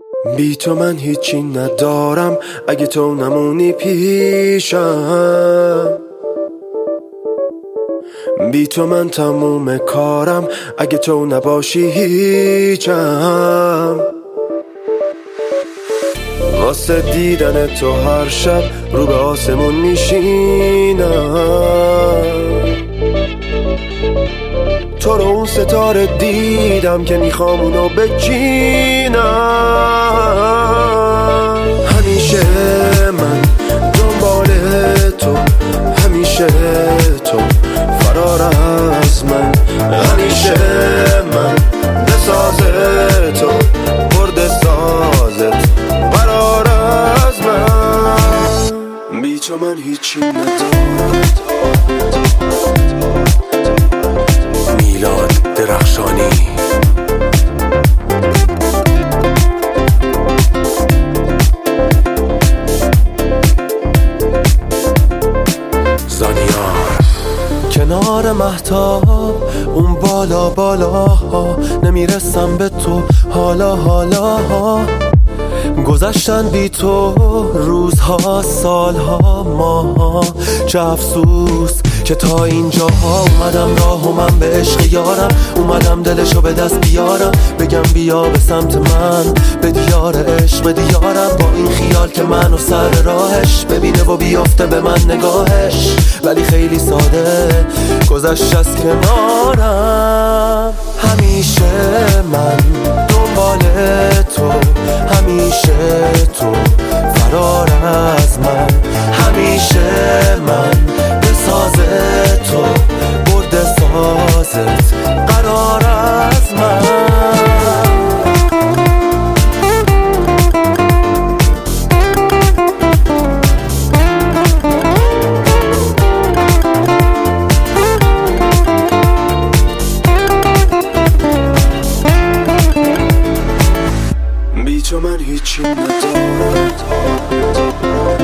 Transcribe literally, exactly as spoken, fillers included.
بی تو من هیچی ندارم اگه تو نمونی پیشم. بی تو من تموم کارم اگه تو نباشی هیچم. واسه دیدن تو هر شب رو به آسمون میشینم. تو رو اون ستاره دیدم که میخوام اونو بچینم. همیشه من دنبال تو، همیشه تو فرار از من. همیشه من بساز تو، برد سازت قرار از من. بی تو من هیچی ندارم. میلاد درخشانی. کنار مهتاب اون بالا بالا ها، نمیرسم به تو حالا حالا ها. گذشتن بی تو روزها سالها ماها. چه افسوس که تا اینجا ها اومدم راه و من به عشق یارم. اومدم دلشو به دست بیارم، بگم بیا به سمت من، به دیار عشق به دیارم. با این خیال که منو سر راهش ببینه و بیافته به من نگاهش. ولی خیلی ساده گذشت از کنارم. همیشه من دنبال تو، همیشه تو فرار از من. همیشه من بساز تو، برد سازت قرار از من. بی تو من هیچی ندارم.